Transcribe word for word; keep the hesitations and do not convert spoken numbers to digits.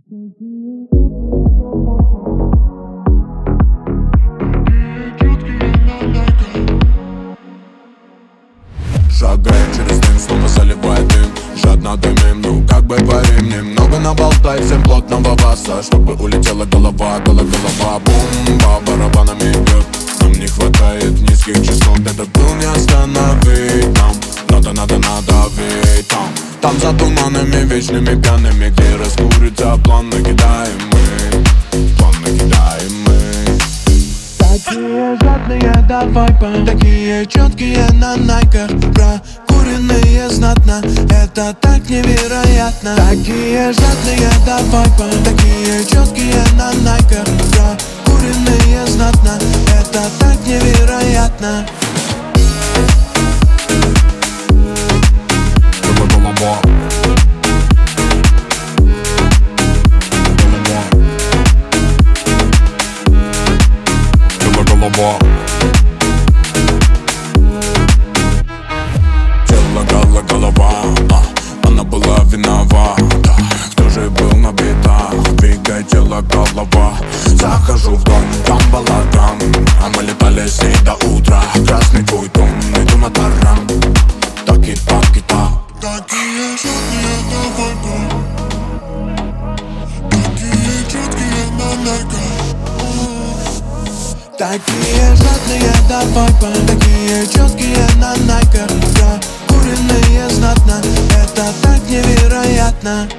Шагает через дым, снова заливает дым. Жадно дымим, ну как бы парим. Немного наболтай, всем плотного васа, чтобы улетела голова, голова, голова. Бумба барабанами бьет. Нам не хватает низких частот, этот был не остановить нам. Надо, надо надавить там. Там за туманами вечными пьяными, где раскурится план, накидаем мы. План накидаем мы. Такие жадные до вайпа, такие четкие на найках, прокуренные знатно, это так невероятно. Такие жадные до вайпа, такие четкие на найках, прокуренные знатно, это так невероятно. Тело, голова, голова, а, она была виновата. Кто же был на битах? Двигай тело, голова. Захожу в дом, там балаган, а мы летали с ней до утра. Красный твой дом, иду на таран. Так и так и так. Такие жадные на вайпа, такие четкие на найках. Такие жадные до вайпа, такие четкие на найках, прокуренные знатно, это так невероятно.